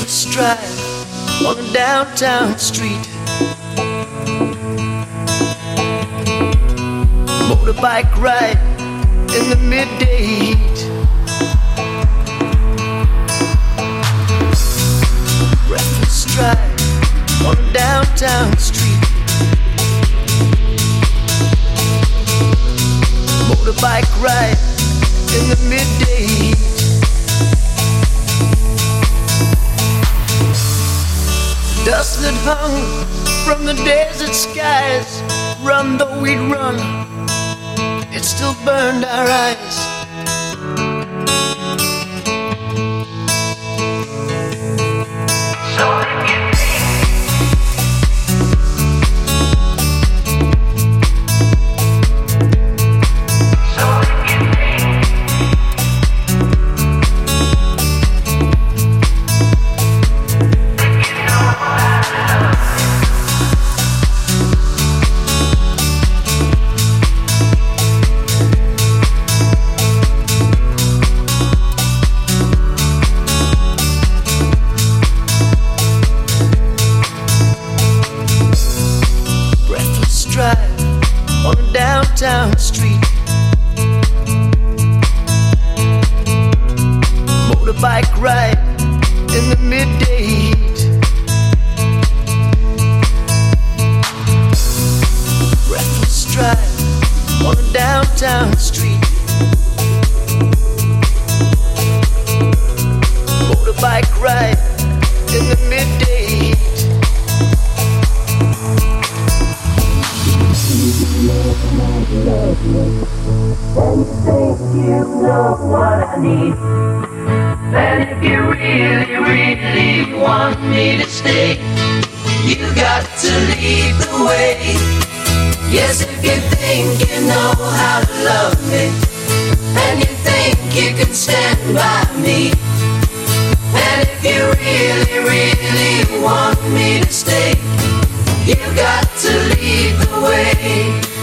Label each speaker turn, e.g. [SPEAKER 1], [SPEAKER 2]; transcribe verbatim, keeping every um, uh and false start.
[SPEAKER 1] Breathless drive on a downtown street. Motorbike ride in the midday heat. Breathless drive on a downtown street. Motorbike ride in the midday heat. Dust that hung from the desert skies, run though we'd run, it still burned our eyes. So if you on a downtown street. Motorbike ride in the midday heat. Breathless drive on a downtown street. Motorbike ride in the midday heat.
[SPEAKER 2] And you think you know what I need. And if you really, really want me to stay, you got to lead the way. Yes, if you think you know how to love me, and you think you can stand by me, and if you really, really want me to stay, you got to lead the way.